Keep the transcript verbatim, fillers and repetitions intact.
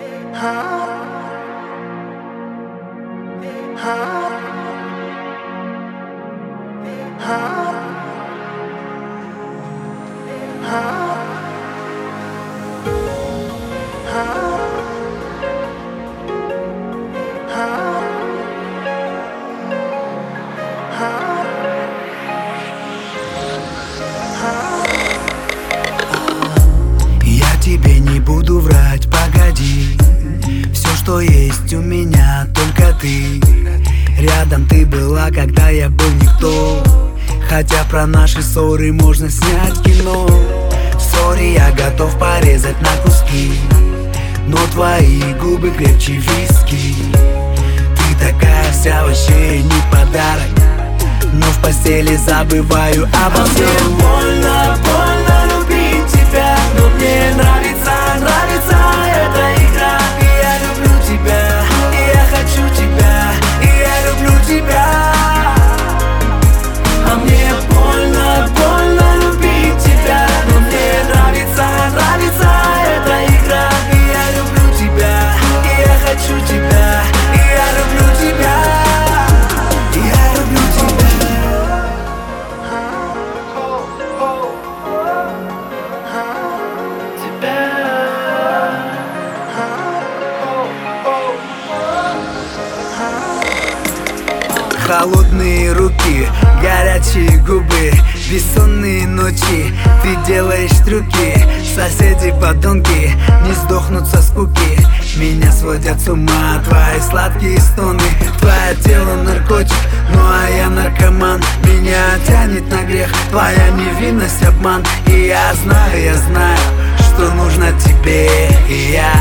Я тебе не буду врать, погоди. Все, что есть у меня, только ты. Рядом ты была, когда я был никто. Хотя про наши ссоры можно снять кино. Сори, я готов порезать на куски, но твои губы крепче виски. Ты такая вся, вообще не подарок, но в постели забываю обо всем. А мне больно, больно любить тебя, но мне нравится, нравится эта игра. И я люблю тебя, и я хочу тебя, и я люблю тебя. А мне больно, больно любить тебя, но мне нравится, нравится эта игра. И я люблю тебя, и я хочу тебя, и я люблю тебя. И я люблю тебя. Холодные руки, горячие губы, бессонные ночи. Ты делаешь трюки, соседи подонки не сдохнут со скуки. Меня сводят с ума твои сладкие стоны. Твое тело наркотик, ну а я наркоман. Меня тянет на грех твоя невинность, обман. И я знаю, я знаю, что нужно тебе. И я